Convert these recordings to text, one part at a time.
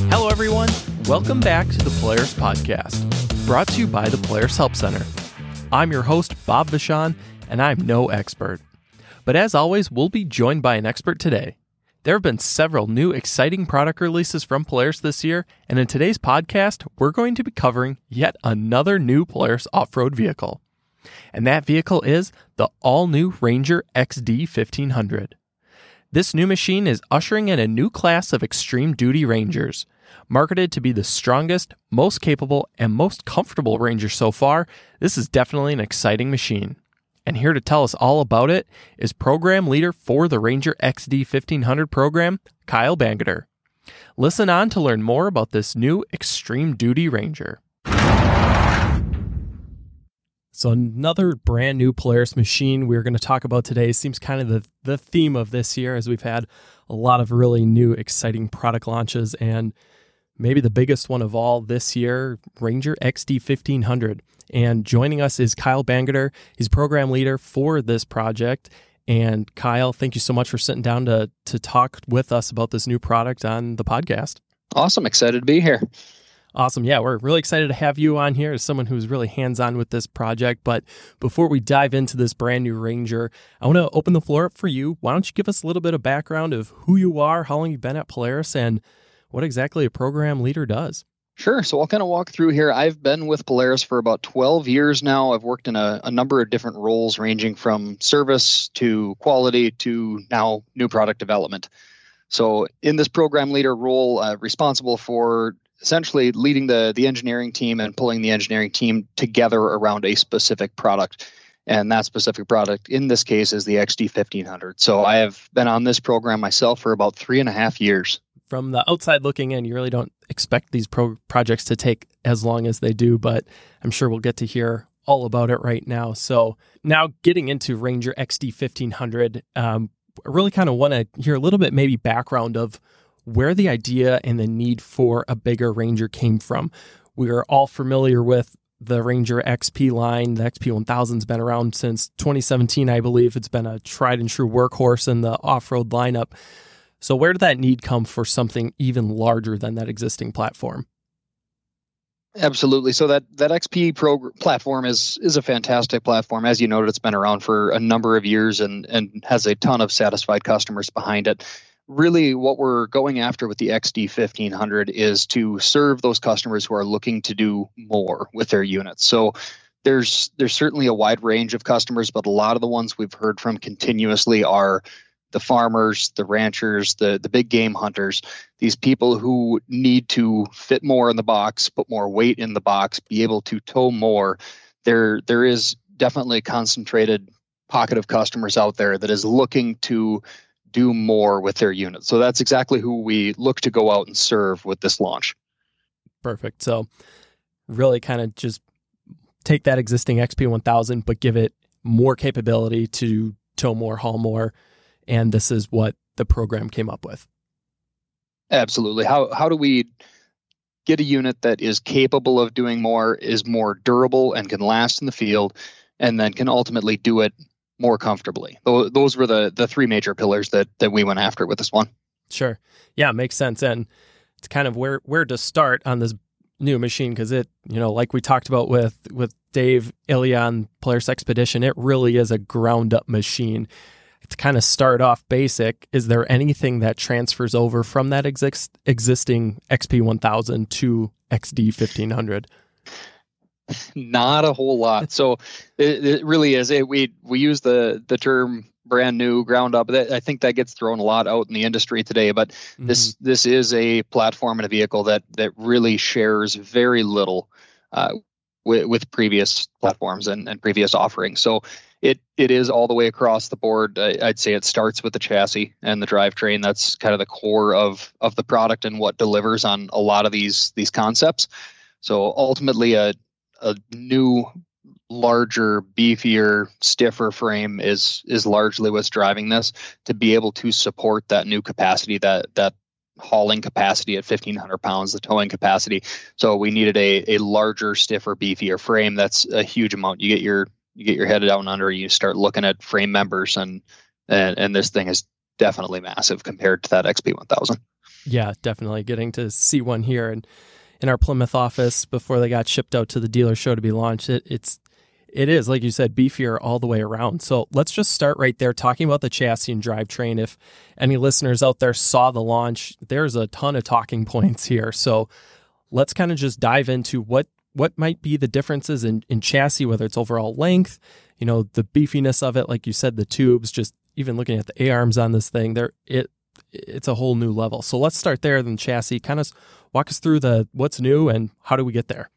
Hello, everyone. Welcome back to the Polaris Podcast, brought to you by the Polaris Help Center. I'm your host, Bob Vachon, and I'm no expert. But as always, we'll be joined by an expert today. There have been several new exciting product releases from Polaris this year, and in today's podcast, we're going to be covering yet another new Polaris off-road vehicle. And that vehicle is the all-new Ranger XD 1500. This new machine is ushering in a new class of extreme duty Rangers. Marketed to be the strongest, most capable, and most comfortable Ranger so far, this is definitely an exciting machine. And here to tell us all about it is program leader for the Ranger XD 1500 program, Kyle Bangerter. Listen on to learn more about this new extreme duty Ranger. So another brand new Polaris machine we're going to talk about today seems kind of the theme of this year, as we've had a lot of really new exciting product launches, and maybe the biggest one of all this year, Ranger XD 1500. And joining us is Kyle Bangerter. He's program leader for this project. And Kyle, thank you so much for sitting down to talk with us about this new product on the podcast. Awesome. Excited to be here. Awesome. Yeah, we're really excited to have you on here as someone who's really hands-on with this project. But before we dive into this brand new Ranger, I want to open the floor up for you. Why don't you give us a little bit of background of who you are, how long you've been at Polaris, and what exactly a program leader does? Sure. So I'll kind of walk through here. I've been with Polaris for about 12 years now. I've worked in a number of different roles ranging from service to quality to now new product development. So in this program leader role, responsible for essentially leading the engineering team and pulling the engineering team together around a specific product. And that specific product in this case is the XD 1500. So I have been on this program myself for about 3.5 years. From the outside looking in, you really don't expect these projects to take as long as they do, but I'm sure we'll get to hear all about it right now. So now getting into Ranger XD 1500, I really kind of want to hear a little bit maybe background of where the idea and the need for a bigger Ranger came from. We are all familiar with the Ranger XP line. The XP 1000's been around since 2017, I believe. It's been a tried and true workhorse in the off-road lineup. So where did that need come for something even larger than that existing platform? Absolutely. So that XP platform is a fantastic platform. As you noted, it's been around for a number of years and has a ton of satisfied customers behind it. Really, what we're going after with the XD 1500 is to serve those customers who are looking to do more with their units. So there's certainly a wide range of customers, but a lot of the ones we've heard from continuously are the farmers, the ranchers, the big game hunters, these people who need to fit more in the box, put more weight in the box, be able to tow more. There is definitely a concentrated pocket of customers out there that is looking to do more with their units. So that's exactly who we look to go out and serve with this launch. Perfect. So really kind of just take that existing XP 1000, but give it more capability to tow more, haul more. And this is what the program came up with. Absolutely. How do we get a unit that is capable of doing more, is more durable and can last in the field, and then can ultimately do it more comfortably? Those were the three major pillars that we went after with this one. Sure. Yeah, makes sense. And it's kind of where to start on this new machine, because it, like we talked about with Dave Ilya on Polaris Expedition, it really is a ground up machine. To kind of start off basic, is there anything that transfers over from that existing XP 1000 to XD 1500? Not a whole lot. So it really is. We use the term brand new, ground up. I think that gets thrown a lot out in the industry today. But this is a platform and a vehicle that really shares very little with previous platforms and previous offerings. So it is all the way across the board. I'd say it starts with the chassis and the drivetrain. That's kind of the core of the product and what delivers on a lot of these concepts. So ultimately, a new, larger, beefier, stiffer frame is largely what's driving this, to be able to support that new capacity, that hauling capacity at 1,500 pounds, the towing capacity. So we needed a larger, stiffer, beefier frame. That's a huge amount. You get your head down under, you start looking at frame members, and this thing is definitely massive compared to that XP 1000. Yeah, definitely getting to see one here and in our Plymouth office before they got shipped out to the dealer show to be launched. It is, like you said, beefier all the way around. So let's just start right there talking about the chassis and drivetrain. If any listeners out there saw the launch, there's a ton of talking points here. So let's kind of just dive into what might be the differences in chassis, whether it's overall length, the beefiness of it, like you said, the tubes, just even looking at the A-arms on this thing, it's a whole new level. So let's start there, then chassis. Kind of walk us through what's new and how do we get there?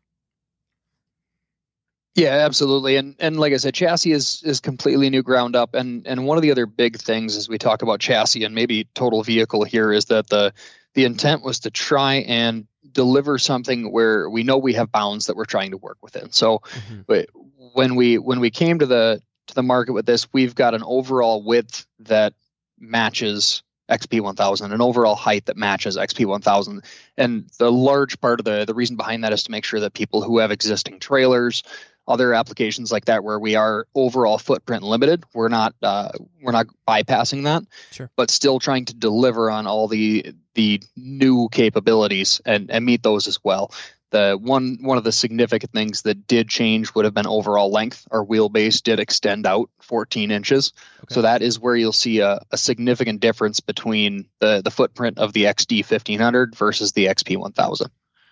Yeah, absolutely. And like I said, chassis is completely new ground up. And one of the other big things as we talk about chassis and maybe total vehicle here is that the intent was to try and deliver something where we know we have bounds that we're trying to work within. So when we came to the market with this, we've got an overall width that matches XP1000, an overall height that matches XP1000. And the large part of the reason behind that is to make sure that people who have existing trailers, other applications like that where we are overall footprint limited, we're not bypassing that, sure, but still trying to deliver on all the new capabilities and meet those as well. The one of the significant things that did change would have been overall length. Our wheelbase did extend out 14 inches. Okay. So that is where you'll see a significant difference between the footprint of the XD 1500 versus the XP 1000.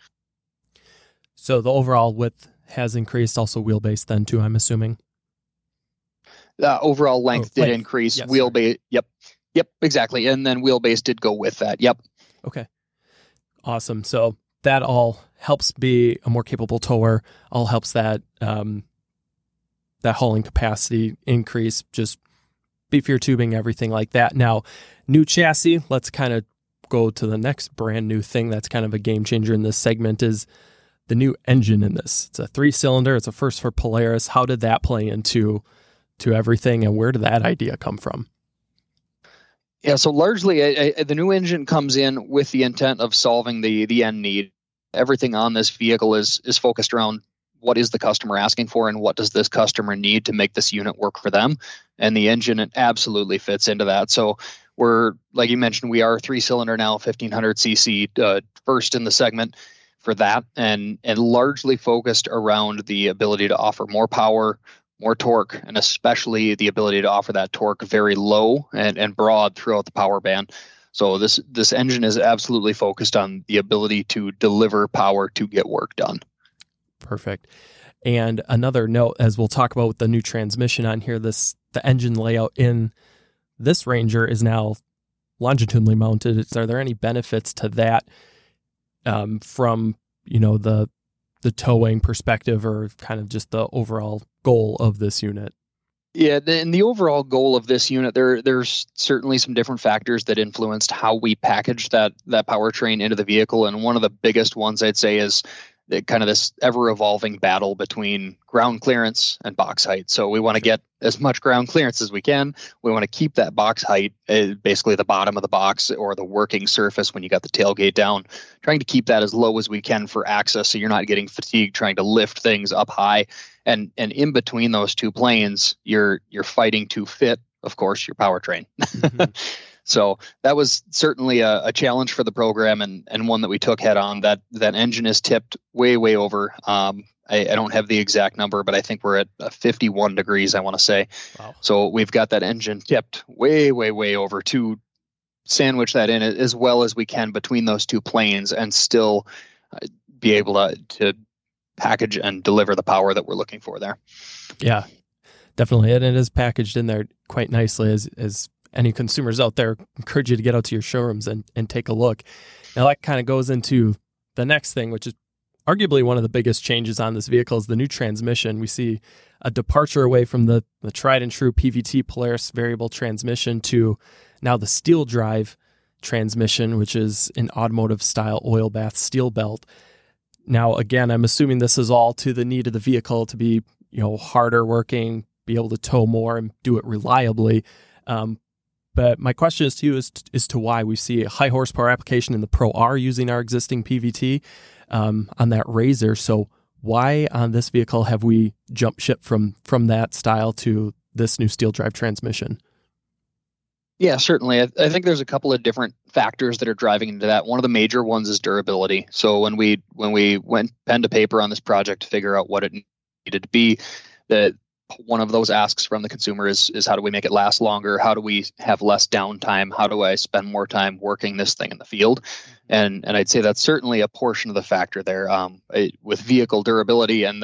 So the overall width has increased, also wheelbase then too, I'm assuming. Overall length did increase. Yes, wheelbase, yep, exactly. And then wheelbase did go with that. Yep. Okay. Awesome. So that all helps be a more capable tower, all helps that hauling capacity increase, just beefier tubing, everything like that. Now, new chassis, let's kind of go to the next brand new thing that's kind of a game changer in this segment is the new engine in this. It's a 3-cylinder. It's a first for Polaris. How did that play into everything, and where did that idea come from? Yeah, so largely the new engine comes in with the intent of solving the end need. Everything on this vehicle is focused around what is the customer asking for and what does this customer need to make this unit work for them. And the engine, it absolutely fits into that. So we're, like you mentioned, we are a 3-cylinder now, 1500 cc, first in the segment for that, and largely focused around the ability to offer more power, more torque, and especially the ability to offer that torque very low and broad throughout the power band. So this engine is absolutely focused on the ability to deliver power to get work done. Perfect. And another note, as we'll talk about with the new transmission on here, the engine layout in this Ranger is now longitudinally mounted. Are there any benefits to that from the towing perspective, or kind of just the overall goal of this unit? Yeah, and the overall goal of this unit, there's certainly some different factors that influenced how we package that powertrain into the vehicle. And one of the biggest ones I'd say is kind of this ever-evolving battle between ground clearance and box height. So we want to get as much ground clearance as we can. We want to keep that box height, basically the bottom of the box or the working surface when you got the tailgate down, trying to keep that as low as we can for access so you're not getting fatigued trying to lift things up high. And in between those two planes, you're fighting to fit, of course, your powertrain. Mm-hmm. So that was certainly a challenge for the program and one that we took head on. That engine is tipped way over. I don't have the exact number, but I think we're at 51 degrees, I want to say. Wow. So we've got that engine tipped way over to sandwich that in as well as we can between those two planes and still be able to package and deliver the power that we're looking for there. Yeah, definitely. And it is packaged in there quite nicely as any consumers out there, encourage you to get out to your showrooms and take a look. Now that kind of goes into the next thing, which is arguably one of the biggest changes on this vehicle is the new transmission. We see a departure away from the tried and true PVT Polaris variable transmission to now the steel drive transmission, which is an automotive style oil bath steel belt. Now, again, I'm assuming this is all to the need of the vehicle to be, harder working, be able to tow more and do it reliably. But my question is to you is to why we see a high horsepower application in the Pro R using our existing PVT on that Razor. So why on this vehicle have we jumped ship from that style to this new steel drive transmission? Yeah, certainly. I think there's a couple of different factors that are driving into that. One of the major ones is durability. So when we went pen to paper on this project to figure out what it needed to be, that one of those asks from the consumer is how do we make it last longer? How do we have less downtime? How do I spend more time working this thing in the field? And I'd say that's certainly a portion of the factor there. With vehicle durability and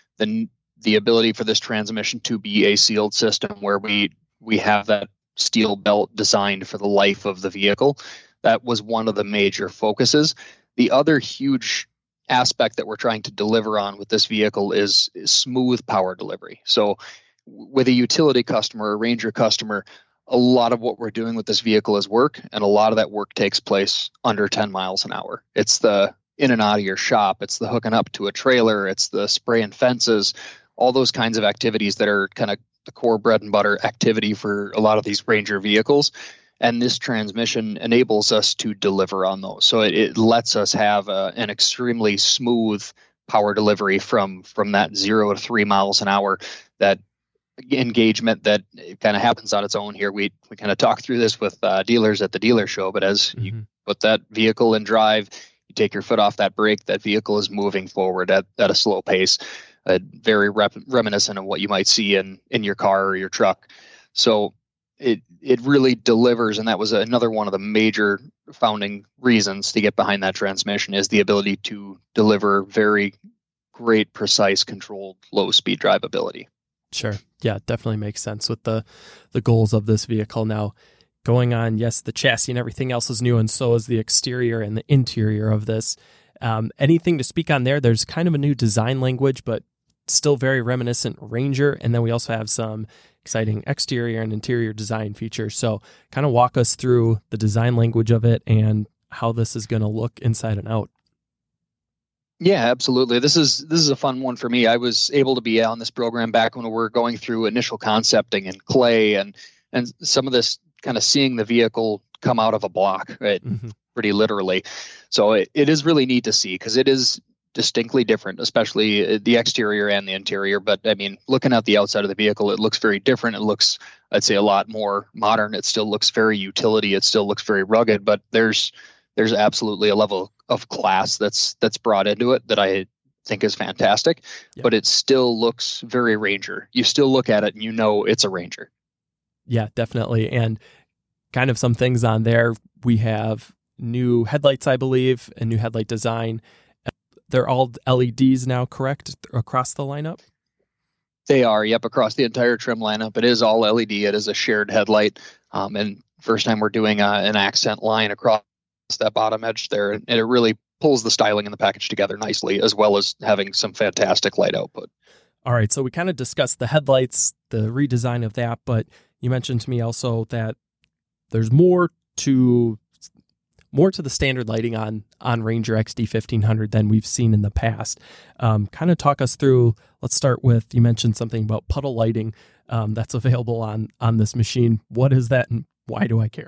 the ability for this transmission to be a sealed system where we have that steel belt designed for the life of the vehicle. That was one of the major focuses. The other huge aspect that we're trying to deliver on with this vehicle is smooth power delivery. So with a utility customer, a Ranger customer, a lot of what we're doing with this vehicle is work, and a lot of that work takes place under 10 miles an hour. It's the in and out of your shop. It's the hooking up to a trailer. It's the spraying fences, all those kinds of activities that are kind of the core bread and butter activity for a lot of these Ranger vehicles. And this transmission enables us to deliver on those. So it lets us have an extremely smooth power delivery from that 0 to 3 miles an hour, that engagement that kind of happens on its own here. We kind of talk through this with dealers at the dealer show, but as you put that vehicle in drive, you take your foot off that brake, that vehicle is moving forward at a slow pace. Very reminiscent of what you might see in your car or your truck. So it really delivers, and that was another one of the major founding reasons to get behind that transmission, is the ability to deliver very great, precise, controlled, low-speed drivability. Sure. Yeah, definitely makes sense with the goals of this vehicle. Now, going on, yes, the chassis and everything else is new, and so is the exterior and the interior of this. Anything to speak on there? There's kind of a new design language, but still very reminiscent Ranger. And then we also have some exciting exterior and interior design features. So kind of walk us through the design language of it and how this is going to look inside and out. Yeah, absolutely. This is a fun one for me. I was able to be on this program back when we were going through initial concepting and clay and some of this, kind of seeing the vehicle come out of a block, right? Pretty literally. So it is really neat to see, because it is distinctly different, especially the exterior and the interior. But I mean, looking at the outside of the vehicle, it looks very different. It looks, I'd say, a lot more modern. It still looks very utility. It still looks very rugged, but there's absolutely a level of class that's brought into it that I think is fantastic. Yep. But it still looks very Ranger. You still look at it and you know it's a Ranger. Yeah, definitely. And kind of some things on there. We have new headlights, I believe, a new headlight design. They're all LEDs now, correct, across the lineup? They are, yep, across the entire trim lineup. It is all LED. It is a shared headlight. And first time we're doing an accent line across that bottom edge there. And it really pulls the styling in the package together nicely, as well as having some fantastic light output. All right, so we kind of discussed the headlights, the redesign of that, but you mentioned to me also that there's more to the standard lighting on Ranger XD 1500 than we've seen in the past. Kind of talk us through, let's start with, you mentioned something about puddle lighting that's available on this machine. What is that and why do I care?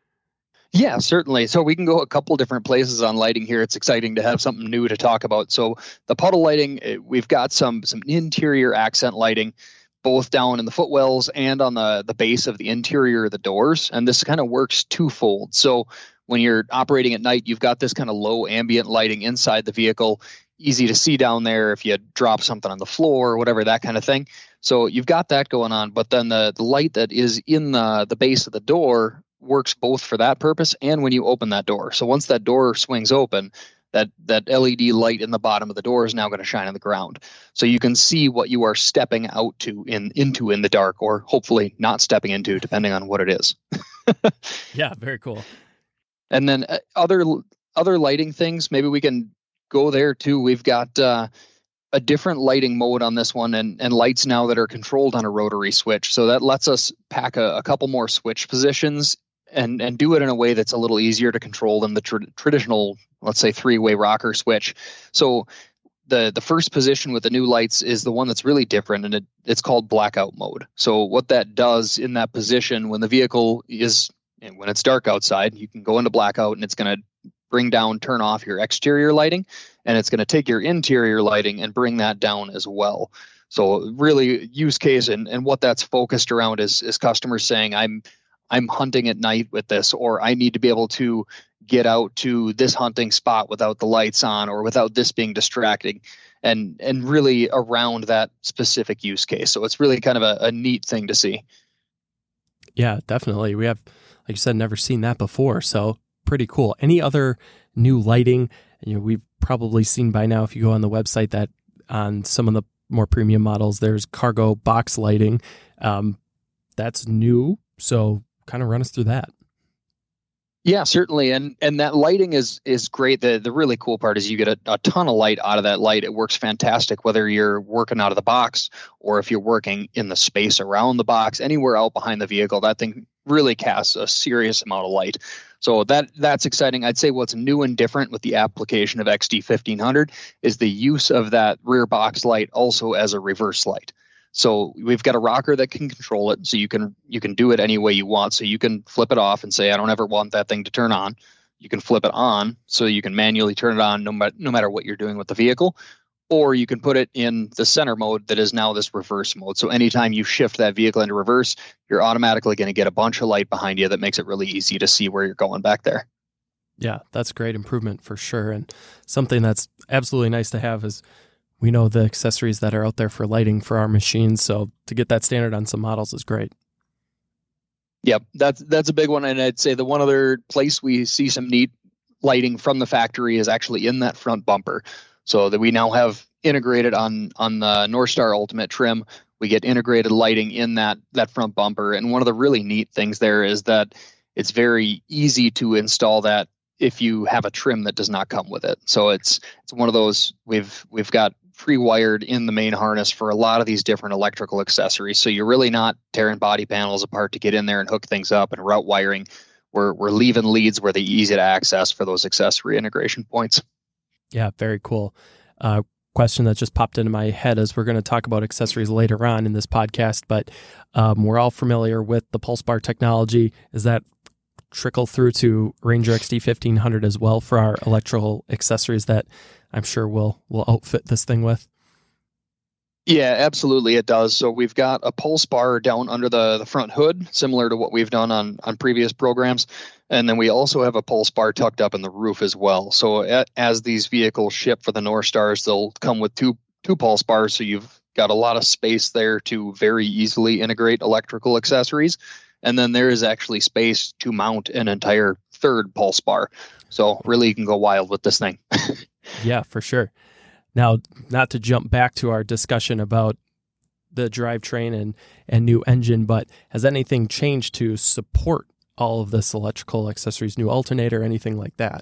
Yeah, certainly. So we can go a couple different places on lighting here. It's exciting to have something new to talk about. So the puddle lighting, we've got some interior accent lighting, both down in the footwells and on the base of the interior of the doors. And this kind of works twofold. So when you're operating at night, you've got this kind of low ambient lighting inside the vehicle, easy to see down there if you drop something on the floor or whatever, that kind of thing. So you've got that going on. But then the light that is in the base of the door works both for that purpose and when you open that door. So once that door swings open, that LED light in the bottom of the door is now going to shine on the ground. So you can see what you are stepping out into in the dark, or hopefully not stepping into, depending on what it is. Yeah, very cool. And then other lighting things, maybe we can go there too. We've got a different lighting mode on this one, and lights now that are controlled on a rotary switch. So that lets us pack a couple more switch positions and do it in a way that's a little easier to control than the traditional, let's say, 3-way rocker switch. So the first position with the new lights is the one that's really different, and it's called blackout mode. So what that does in that position, when the vehicle is, and when it's dark outside, you can go into blackout, and it's going to turn off your exterior lighting, and it's going to take your interior lighting and bring that down as well. So really use case and what that's focused around is customers saying, I'm hunting at night with this, or I need to be able to get out to this hunting spot without the lights on or without this being distracting, and really around that specific use case. So it's really kind of a neat thing to see. Yeah, definitely. We have, like you said, never seen that before. So pretty cool. Any other new lighting? We've probably seen by now, if you go on the website, that on some of the more premium models, there's cargo box lighting. That's new. So kind of run us through that. Yeah, certainly. And that lighting is great. The really cool part is you get a ton of light out of that light. It works fantastic, whether you're working out of the box or if you're working in the space around the box, anywhere out behind the vehicle. That thing really casts a serious amount of light. So that's exciting. I'd say what's new and different with the application of XD1500 is the use of that rear box light also as a reverse light. So we've got a rocker that can control it, so you can do it any way you want. So you can flip it off and say, I don't ever want that thing to turn on. You can flip it on, so you can manually turn it on no matter what you're doing with the vehicle. Or you can put it in the center mode that is now this reverse mode. So anytime you shift that vehicle into reverse, you're automatically going to get a bunch of light behind you that makes it really easy to see where you're going back there. Yeah, that's a great improvement for sure. And something that's absolutely nice to have is we know the accessories that are out there for lighting for our machines. So to get that standard on some models is great. Yep, that's a big one. And I'd say the one other place we see some neat lighting from the factory is actually in that front bumper. So that we now have integrated on the NorthStar Ultimate trim, we get integrated lighting in that front bumper. And one of the really neat things there is that it's very easy to install that if you have a trim that does not come with it. So it's one of those we've got pre-wired in the main harness for a lot of these different electrical accessories. So you're really not tearing body panels apart to get in there and hook things up and route wiring. We're leaving leads where they're easy to access for those accessory integration points. Yeah, very cool. Question that just popped into my head as we're going to talk about accessories later on in this podcast, but we're all familiar with the Pulse Bar technology. Is that trickle through to Ranger XD1500 as well for our electrical accessories that I'm sure we'll outfit this thing with? Yeah, absolutely it does. So we've got a pulse bar down under the front hood, similar to what we've done on previous programs. And then we also have a pulse bar tucked up in the roof as well. So as these vehicles ship for the NorthStars, they'll come with two pulse bars. So you've got a lot of space there to very easily integrate electrical accessories. And then there is actually space to mount an entire third pulse bar. So really you can go wild with this thing. Yeah, for sure. Now, not to jump back to our discussion about the drivetrain and new engine, but has anything changed to support all of this electrical accessories, new alternator, anything like that?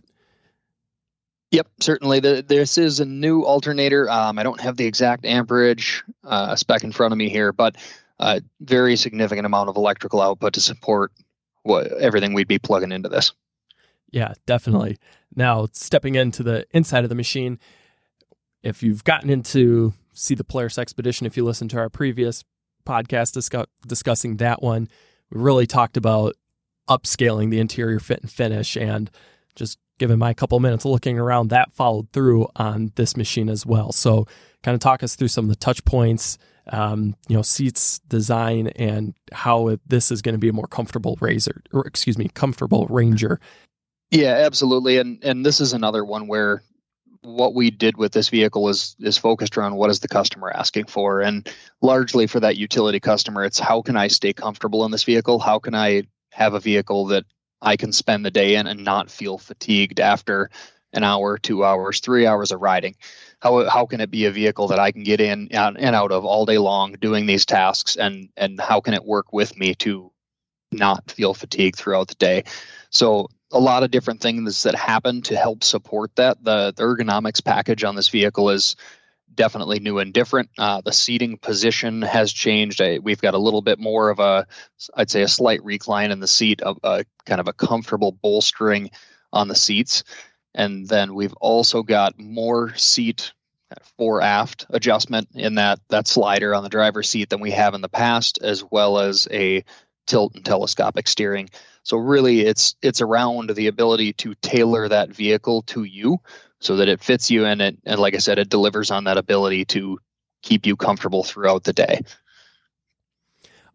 Yep, certainly. This is a new alternator. I don't have the exact amperage spec in front of me here, but very significant amount of electrical output to support everything we'd be plugging into this. Yeah, definitely. Now, stepping into the inside of the machine, if you've gotten into see the Polaris Expedition, if you listen to our previous podcast discussing that one, we really talked about upscaling the interior fit and finish, and just given my couple minutes of looking around, that followed through on this machine as well. So kind of talk us through some of the touch points, seats design, and how this is going to be a more comfortable comfortable Ranger. Yeah, absolutely. And this is another one where what we did with this vehicle is focused around what is the customer asking for. And largely for that utility customer, it's how can I stay comfortable in this vehicle? How can I have a vehicle that I can spend the day in and not feel fatigued after an hour, 2 hours, 3 hours of riding? How can it be a vehicle that I can get in and out of all day long doing these tasks? And how can it work with me to not feel fatigued throughout the day? So a lot of different things that happen to help support that. The ergonomics package on this vehicle is definitely new and different. The seating position has changed. We've got a little bit more of I'd say a slight recline in the seat, of kind of a comfortable bolstering on the seats. And then we've also got more seat fore aft adjustment in that slider on the driver's seat than we have in the past, as well as a tilt and telescopic steering. So really it's around the ability to tailor that vehicle to you so that it fits you, and like I said, it delivers on that ability to keep you comfortable throughout the day.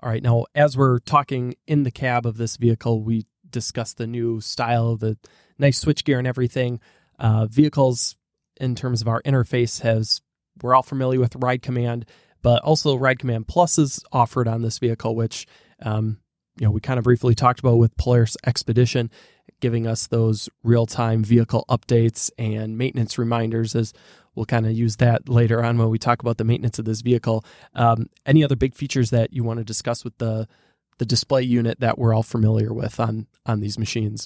All right, now as we're talking in the cab of this vehicle, we discussed the new style, the nice switchgear and everything. Vehicles, in terms of our interface, we're all familiar with Ride Command, but also Ride Command Plus is offered on this vehicle, which we kind of briefly talked about with Polaris Expedition, giving us those real-time vehicle updates and maintenance reminders, as we'll kind of use that later on when we talk about the maintenance of this vehicle. Any other big features that you want to discuss with the display unit that we're all familiar with on these machines?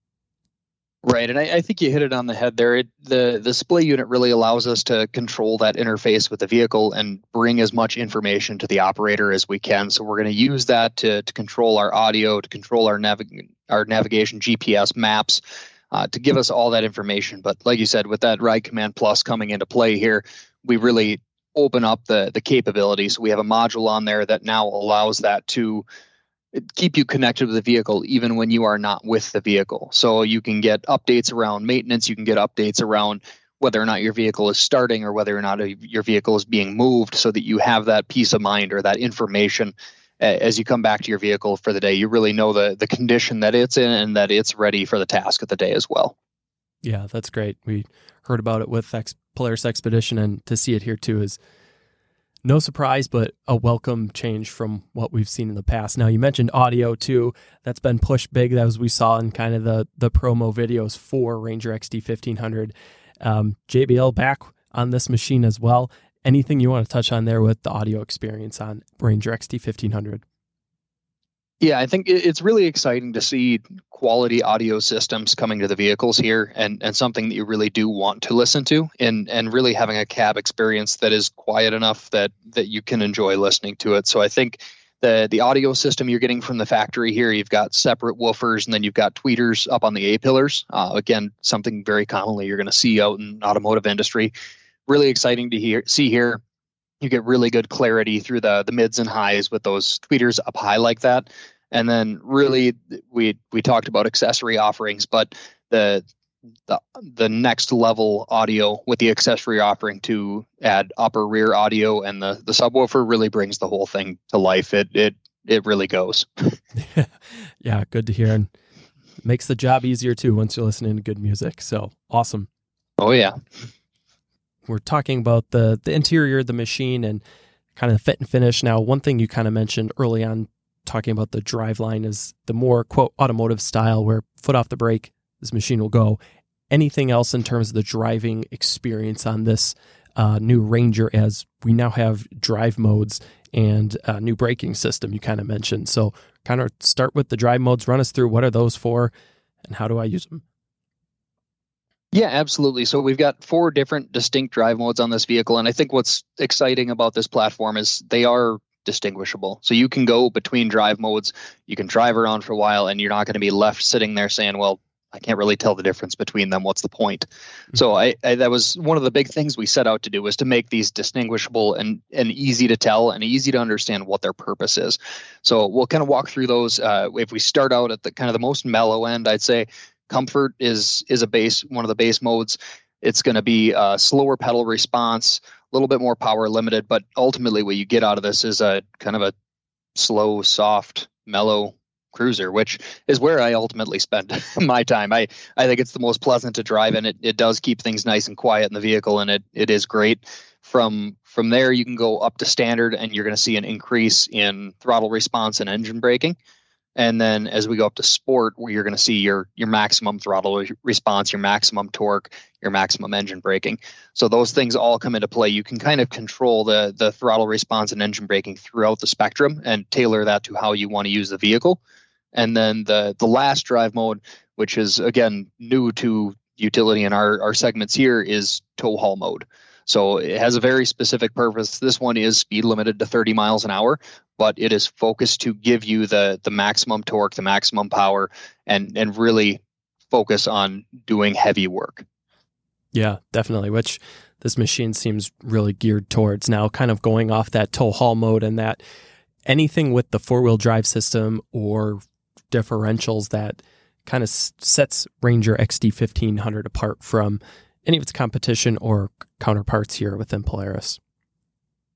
Right, and I think you hit it on the head there. The display unit really allows us to control that interface with the vehicle and bring as much information to the operator as we can. So we're going to use that to control our audio, to control our navigation, GPS, maps, to give us all that information. But like you said, with that Ride Command Plus coming into play here, we really open up the capability. So we have a module on there that now allows that to keep you connected with the vehicle even when you are not with the vehicle. So you can get updates around maintenance, you can get updates around whether or not your vehicle is starting or whether or not your vehicle is being moved, so that you have that peace of mind or that information as you come back to your vehicle for the day. You really know the condition that it's in and that it's ready for the task of the day as well. Yeah, that's great. We heard about it with Polaris Expedition, and to see it here too is no surprise, but a welcome change from what we've seen in the past. Now, you mentioned audio too. That's been pushed big, as we saw in kind of the promo videos for Ranger XD 1500. JBL back on this machine as well. Anything you want to touch on there with the audio experience on Ranger XD 1500? Yeah, I think it's really exciting to see quality audio systems coming to the vehicles here, and something that you really do want to listen to, and really having a cab experience that is quiet enough that you can enjoy listening to it. So I think the audio system you're getting from the factory here, you've got separate woofers, and then you've got tweeters up on the A-pillars. Again, something very commonly you're going to see out in automotive industry. Really exciting to see here. You get really good clarity through the mids and highs with those tweeters up high like that. And then really we talked about accessory offerings, but the next level audio with the accessory offering to add upper rear audio and the subwoofer really brings the whole thing to life. It really goes. Yeah, good to hear. And makes the job easier too once you're listening to good music. So awesome. Oh yeah. We're talking about the interior of the machine and kind of fit and finish. Now, one thing you kind of mentioned early on talking about the driveline is the more, quote, automotive style where foot off the brake, this machine will go. Anything else in terms of the driving experience on this new Ranger, as we now have drive modes and a new braking system you kind of mentioned. So kind of start with the drive modes, run us through what are those for and how do I use them? Yeah, absolutely. So we've got 4 different distinct drive modes on this vehicle. And I think what's exciting about this platform is they are distinguishable. So you can go between drive modes, you can drive around for a while, and you're not going to be left sitting there saying, well, I can't really tell the difference between them. What's the point? Mm-hmm. So I that was one of the big things we set out to do, was to make these distinguishable and easy to tell and easy to understand what their purpose is. So we'll kind of walk through those. If we start out at the kind of the most mellow end, I'd say Comfort is one of the base modes. It's going to be a slower pedal response, a little bit more power limited, but ultimately what you get out of this is a kind of a slow, soft, mellow cruiser, which is where I ultimately spend my time. I think it's the most pleasant to drive, and it does keep things nice and quiet in the vehicle, and it is great. From there, you can go up to standard, and you're going to see an increase in throttle response and engine braking. And then as we go up to sport, where you're going to see your maximum throttle response, your maximum torque, your maximum engine braking. So those things all come into play. You can kind of control the throttle response and engine braking throughout the spectrum and tailor that to how you want to use the vehicle. And then the last drive mode, which is, again, new to utility in our segments here, is tow haul mode. So it has a very specific purpose. This one is speed limited to 30 miles an hour, but it is focused to give you the maximum torque, the maximum power, and really focus on doing heavy work. Yeah, definitely, which this machine seems really geared towards now, kind of going off that tow haul mode, and that anything with the 4-wheel drive system or differentials that kind of sets Ranger XD 1500 apart from any of its competition or counterparts here within Polaris.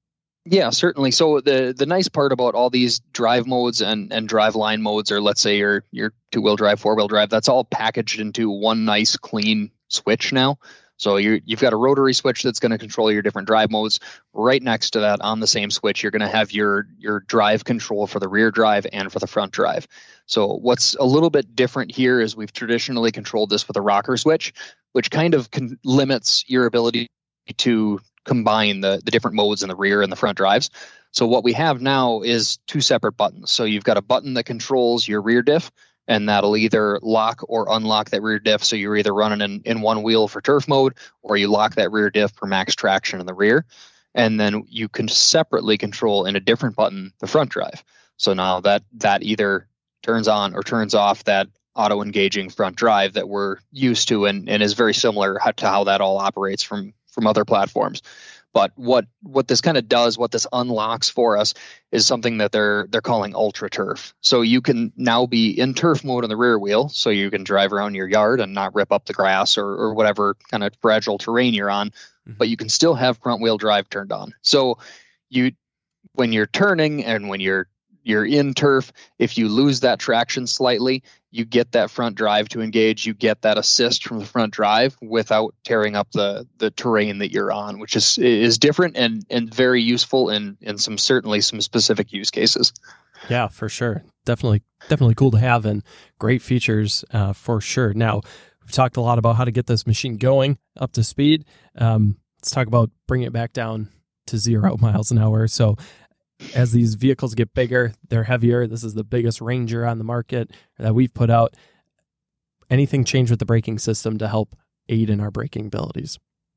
Yeah, certainly. So the nice part about all these drive modes and drive line modes, or let's say your 2-wheel drive, 4-wheel drive, that's all packaged into one nice clean switch now. So you've got a rotary switch that's going to control your different drive modes. Right next to that, on the same switch, you're going to have your drive control for the rear drive and for the front drive. So what's a little bit different here is we've traditionally controlled this with a rocker switch, which kind of limits your ability to combine the different modes in the rear and the front drives. So what we have now is two separate buttons. So you've got a button that controls your rear diff, and that'll either lock or unlock that rear diff. So you're either running in one wheel for turf mode, or you lock that rear diff for max traction in the rear. And then you can separately control in a different button the front drive. So now that either turns on or turns off that auto engaging front drive that we're used to, and is very similar to how that all operates from other platforms. But what this kind of does, what this unlocks for us, is something that they're calling Ultra Turf. So you can now be in turf mode on the rear wheel, so you can drive around your yard and not rip up the grass or whatever kind of fragile terrain you're on, but you can still have front wheel drive turned on. So when you're turning and when you're in turf, if you lose that traction slightly, you get that front drive to engage. You get that assist from the front drive without tearing up the terrain that you're on, which is different and very useful in some specific use cases. Yeah, for sure. Definitely cool to have, and great features for sure. Now, we've talked a lot about how to get this machine going up to speed. Let's talk about bringing it back down to 0 miles an hour. So as these vehicles get bigger, they're heavier. This is the biggest Ranger on the market that we've put out. Anything change with the braking system to help aid in our braking abilities?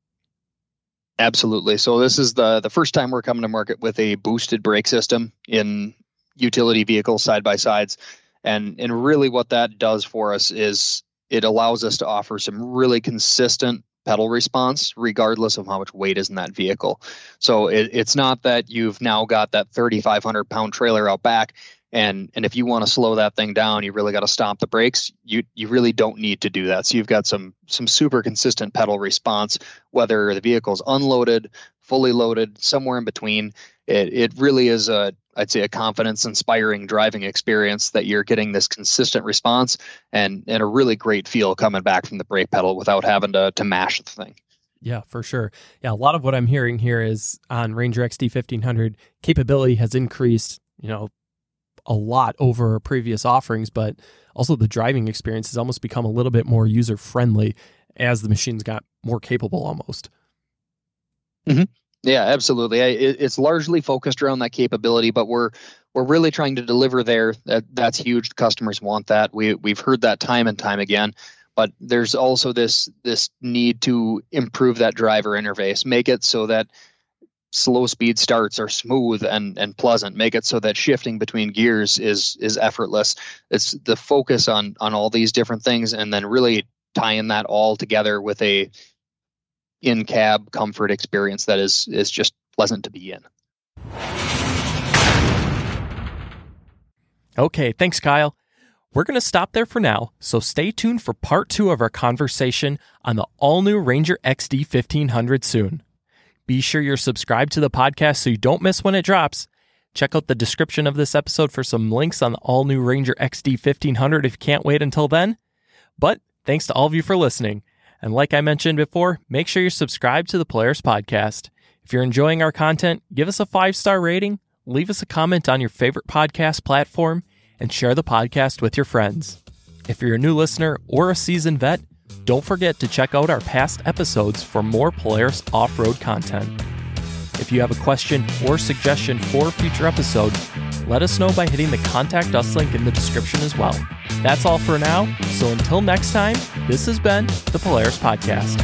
Absolutely. So this is the first time we're coming to market with a boosted brake system in utility vehicle side-by-sides. And really what that does for us is it allows us to offer some really consistent pedal response regardless of how much weight is in that vehicle. So it's not that you've now got that 3,500 pound trailer out back, and if you want to slow that thing down, you really got to stomp the brakes. You really don't need to do that. So you've got some super consistent pedal response, whether the vehicle's unloaded, fully loaded, somewhere in between. It really is I'd say a confidence-inspiring driving experience that you're getting this consistent response and a really great feel coming back from the brake pedal without having to mash the thing. Yeah, for sure. Yeah, a lot of what I'm hearing here is on Ranger XD 1500, capability has increased, a lot over previous offerings, but also the driving experience has almost become a little bit more user-friendly as the machines got more capable almost. Mm-hmm. Yeah, absolutely. It's largely focused around that capability, but we're really trying to deliver there. That's huge. Customers want that. We've heard that time and time again. But there's also this need to improve that driver interface, make it so that slow speed starts are smooth and pleasant, make it so that shifting between gears is effortless. It's the focus on all these different things, and then really tying that all together with a in-cab comfort experience that is just pleasant to be in. Okay, thanks, Kyle. We're going to stop there for now, so stay tuned for part 2 of our conversation on the all-new Ranger XD 1500 soon. Be sure you're subscribed to the podcast so you don't miss when it drops. Check out the description of this episode for some links on the all-new Ranger XD 1500 if you can't wait until then. But thanks to all of you for listening. And like I mentioned before, make sure you're subscribed to the Polaris Podcast. If you're enjoying our content, give us a 5-star rating, leave us a comment on your favorite podcast platform, and share the podcast with your friends. If you're a new listener or a seasoned vet, don't forget to check out our past episodes for more Polaris off-road content. If you have a question or suggestion for a future episode, let us know by hitting the Contact Us link in the description as well. That's all for now, so until next time, this has been the Polaris Podcast.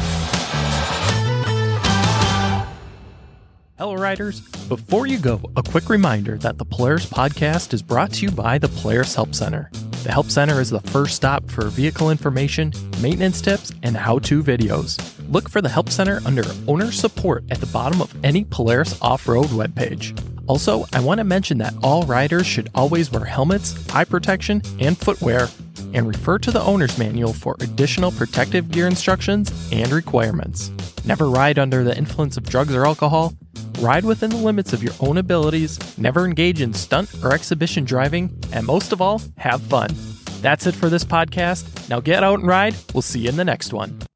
Hello, riders. Before you go, a quick reminder that the Polaris Podcast is brought to you by the Polaris Help Center. The Help Center is the first stop for vehicle information, maintenance tips, and how-to videos. Look for the Help Center under Owner Support at the bottom of any Polaris off-road webpage. Also, I want to mention that all riders should always wear helmets, eye protection, and footwear, and refer to the owner's manual for additional protective gear instructions and requirements. Never ride under the influence of drugs or alcohol. ride within the limits of your own abilities, never engage in stunt or exhibition driving, and most of all, have fun. That's it for this podcast. Now get out and ride. We'll see you in the next one.